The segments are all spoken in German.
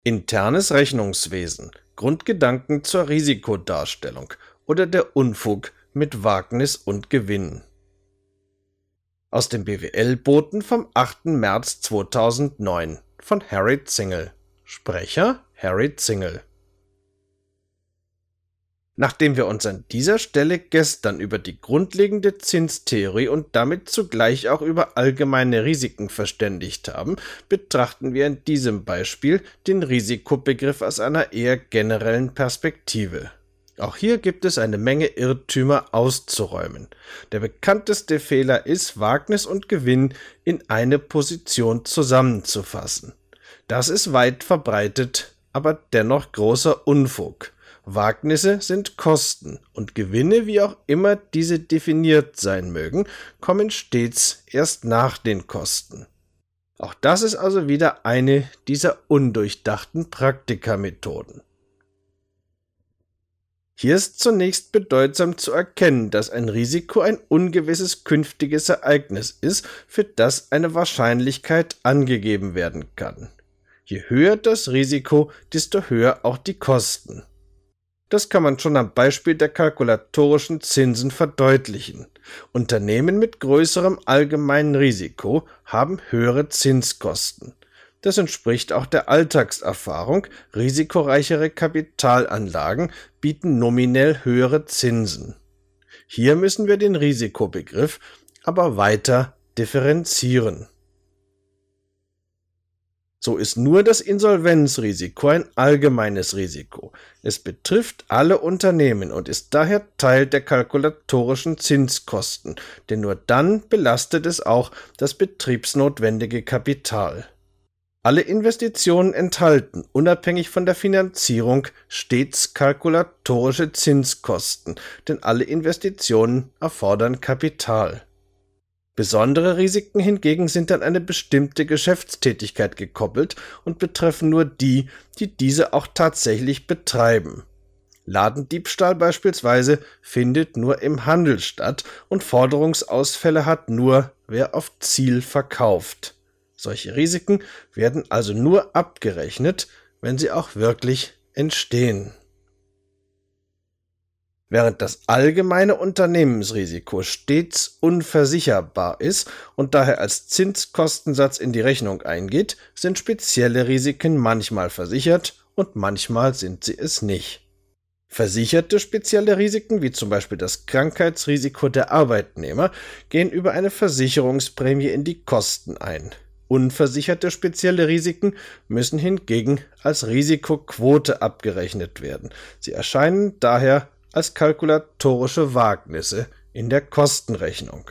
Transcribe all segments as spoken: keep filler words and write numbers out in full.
Internes Rechnungswesen, Grundgedanken zur Risikodarstellung oder der Unfug mit Wagnis und Gewinn. Aus dem B W L-Boten vom achten März zweitausendneun von Harry Zingel. Sprecher Harry Zingel. Nachdem wir uns an dieser Stelle gestern über die grundlegende Zinstheorie und damit zugleich auch über allgemeine Risiken verständigt haben, betrachten wir in diesem Beispiel den Risikobegriff aus einer eher generellen Perspektive. Auch hier gibt es eine Menge Irrtümer auszuräumen. Der bekannteste Fehler ist, Wagnis und Gewinn in eine Position zusammenzufassen. Das ist weit verbreitet, aber dennoch großer Unfug. Wagnisse sind Kosten und Gewinne, wie auch immer diese definiert sein mögen, kommen stets erst nach den Kosten. Auch das ist also wieder eine dieser undurchdachten Praktikermethoden. Hier ist zunächst bedeutsam zu erkennen, dass ein Risiko ein ungewisses künftiges Ereignis ist, für das eine Wahrscheinlichkeit angegeben werden kann. Je höher das Risiko, desto höher auch die Kosten. Das kann man schon am Beispiel der kalkulatorischen Zinsen verdeutlichen. Unternehmen mit größerem allgemeinen Risiko haben höhere Zinskosten. Das entspricht auch der Alltagserfahrung. Risikoreichere Kapitalanlagen bieten nominell höhere Zinsen. Hier müssen wir den Risikobegriff aber weiter differenzieren. So ist nur das Insolvenzrisiko ein allgemeines Risiko. Es betrifft alle Unternehmen und ist daher Teil der kalkulatorischen Zinskosten, denn nur dann belastet es auch das betriebsnotwendige Kapital. Alle Investitionen enthalten, unabhängig von der Finanzierung, stets kalkulatorische Zinskosten, denn alle Investitionen erfordern Kapital. Besondere Risiken hingegen sind an eine bestimmte Geschäftstätigkeit gekoppelt und betreffen nur die, die diese auch tatsächlich betreiben. Ladendiebstahl beispielsweise findet nur im Handel statt und Forderungsausfälle hat nur, wer auf Ziel verkauft. Solche Risiken werden also nur abgerechnet, wenn sie auch wirklich entstehen. Während das allgemeine Unternehmensrisiko stets unversicherbar ist und daher als Zinskostensatz in die Rechnung eingeht, sind spezielle Risiken manchmal versichert und manchmal sind sie es nicht. Versicherte spezielle Risiken, wie zum Beispiel das Krankheitsrisiko der Arbeitnehmer, gehen über eine Versicherungsprämie in die Kosten ein. Unversicherte spezielle Risiken müssen hingegen als Risikoquote abgerechnet werden. Sie erscheinen daher als kalkulatorische Wagnisse in der Kostenrechnung.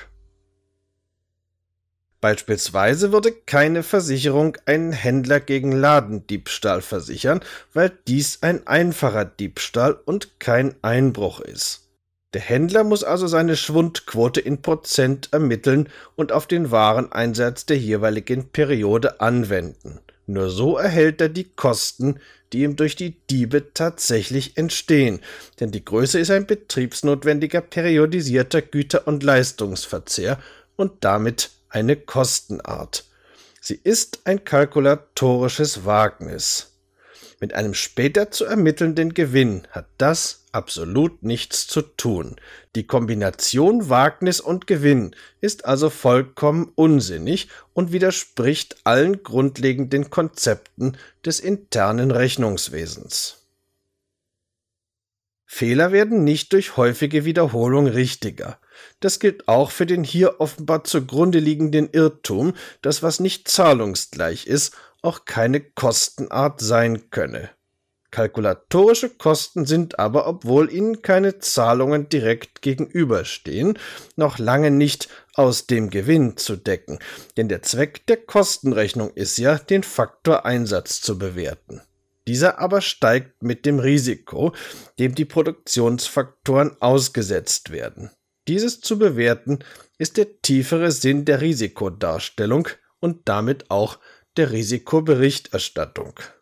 Beispielsweise würde keine Versicherung einen Händler gegen Ladendiebstahl versichern, weil dies ein einfacher Diebstahl und kein Einbruch ist. Der Händler muss also seine Schwundquote in Prozent ermitteln und auf den Wareneinsatz der jeweiligen Periode anwenden. Nur so erhält er die Kosten, die ihm durch die Diebe tatsächlich entstehen, denn die Größe ist ein betriebsnotwendiger periodisierter Güter- und Leistungsverzehr und damit eine Kostenart. Sie ist ein kalkulatorisches Wagnis. Mit einem später zu ermittelnden Gewinn hat das absolut nichts zu tun. Die Kombination Wagnis und Gewinn ist also vollkommen unsinnig und widerspricht allen grundlegenden Konzepten des internen Rechnungswesens. Fehler werden nicht durch häufige Wiederholung richtiger. Das gilt auch für den hier offenbar zugrunde liegenden Irrtum, dass was nicht zahlungsgleich ist, auch keine Kostenart sein könne. Kalkulatorische Kosten sind aber, obwohl ihnen keine Zahlungen direkt gegenüberstehen, noch lange nicht aus dem Gewinn zu decken, denn der Zweck der Kostenrechnung ist ja, den Faktor Einsatz zu bewerten. Dieser aber steigt mit dem Risiko, dem die Produktionsfaktoren ausgesetzt werden. Dieses zu bewerten ist der tiefere Sinn der Risikodarstellung und damit auch der Risikoberichterstattung.